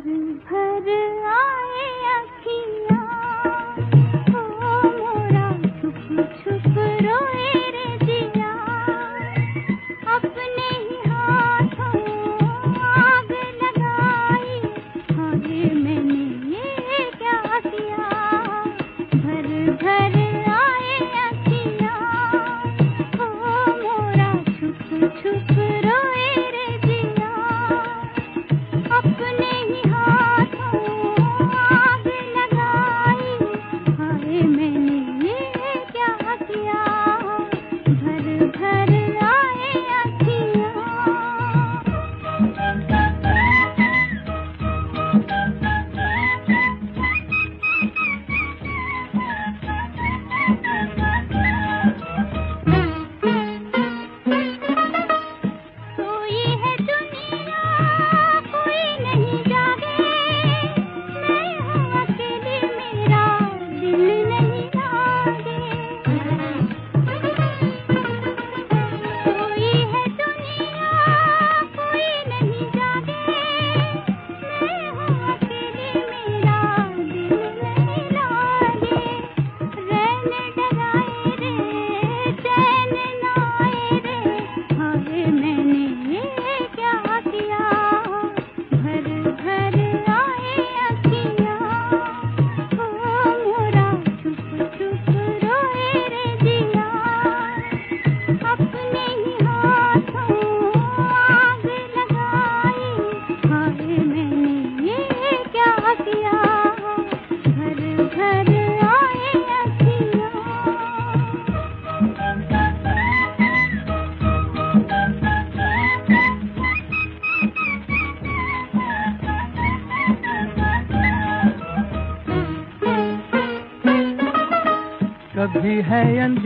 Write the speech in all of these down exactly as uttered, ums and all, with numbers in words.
कभी है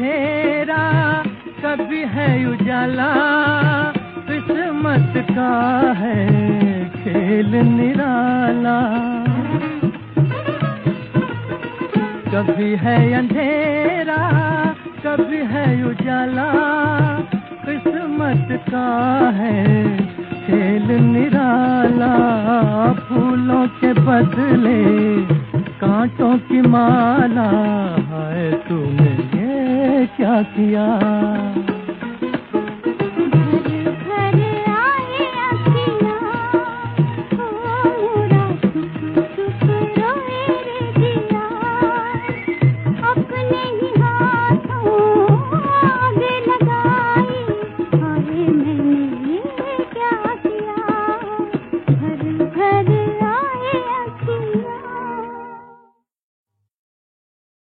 अंधेरा कभी है उजाला, किस्मत का है खेल निराला। कभी है अंधेरा कभी है उजाला, किस्मत का है खेल निराला। फूलों के बदले कांटों की माला, हाय तूने ये क्या किया।